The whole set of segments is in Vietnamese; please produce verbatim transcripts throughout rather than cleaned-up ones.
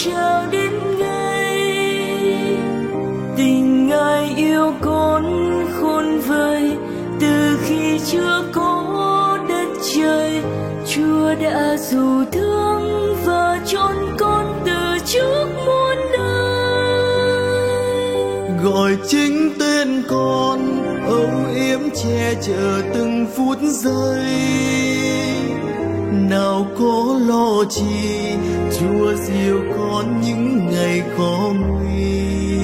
trao đến ngày. Tình Ngài yêu con khôn vời, từ khi chưa có đất trời, Chúa đã dù thương và chọn con từ trước muôn đời. Gọi chính tên con, âu yếm che chở từng phút giây. Nào có lo chi, Chúa dìu con những ngày khó nguy.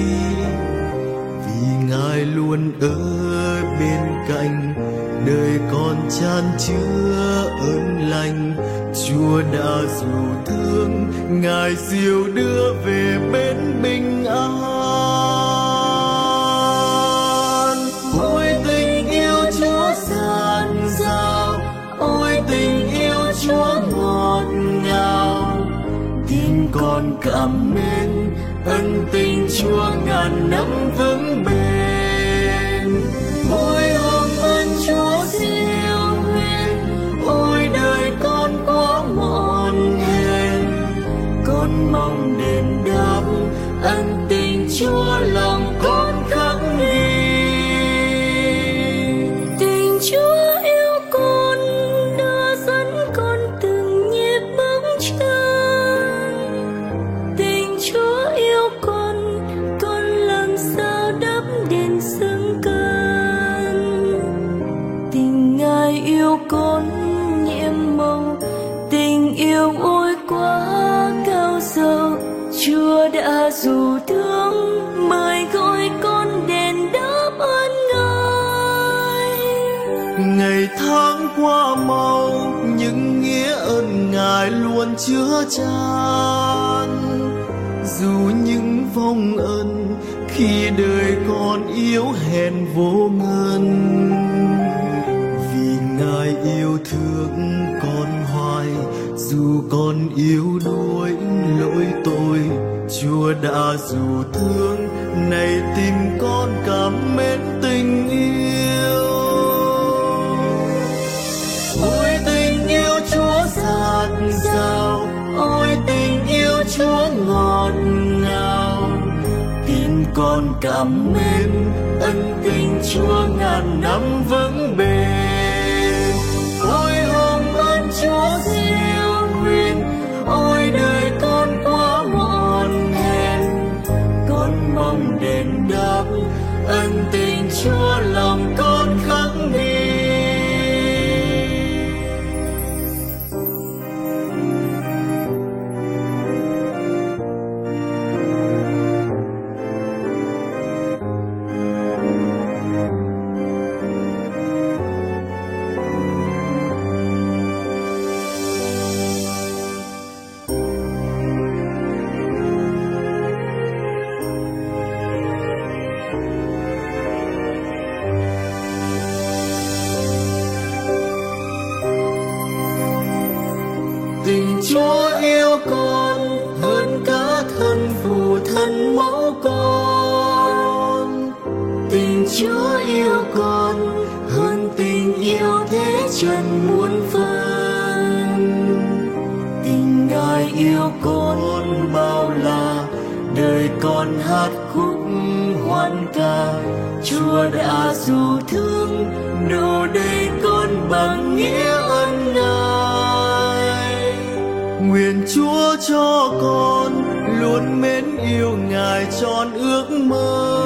Vì Ngài luôn ở bên cạnh, đời con chan chứa ơn lành. Chúa đã dù thương, Ngài dìu đưa về bên bình an. Ôi tình yêu Chúa dạt dào, ôi tình yêu Chúa ngọt ngào. Tin con cảm mến, ân tình Chúa ngàn năm vững bền. Ôi ôm ơn Chúa siêu huyền, ôi đời con quá mòn hèn. Con mong đền đáp ân tình Chúa, lòng con khắc ghi. Tình Chúa yêu con, đưa dẫn con từng nhịp bước chân. Tình Chúa yêu con, con làm sao đắp đền xứng cân. Tình Ngài yêu con nhiệm màu, tình yêu ôi quá cao sâu. Chúa đã dù thương, mời gọi con đền đáp ơn Ngài. Ngày tháng qua mau, những nghĩa ơn Ngài luôn chứa chan. Dù những vong ân khi đời con yếu hèn vô ngân, vì Ngài yêu thương con hoài. Dù con yếu đuối lỗi tội, Chúa đã dù thương, này tìm con cảm mến tình yêu. Ôi tình yêu Chúa dạt dào, ôi tình yêu Chúa ngọt ngào. Tin con cảm mến, ân tình Chúa ngàn năm vững bền. Ôi ôm ơn Chúa siêu huyền, ôi đời con quá mòn hèn. Con mong đền đáp ân tình Chúa, lòng con khắc ghi. Tình Chúa yêu con hơn cả thân phụ thân mẫu con. Tình Chúa yêu con hơn tình yêu thế trần muôn phần. Tình Ngài yêu con bao la, đời con hát khúc hoan ca. Chúa đã dù thương, độ đầy con bằng nghĩa ân Ngài. Nguyện Chúa cho con luôn mến yêu Ngài trọn ước mơ.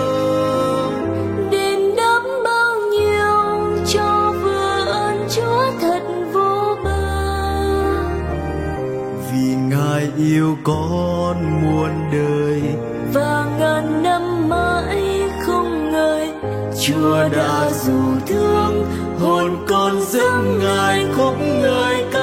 Đền đáp bao nhiêu cho vừa ơn Chúa thật vô bờ. Vì Ngài yêu con muôn đời và ngàn năm mãi không ngơi. Chúa đã dù thương, hồn con dâng Ngài khúc ngợi.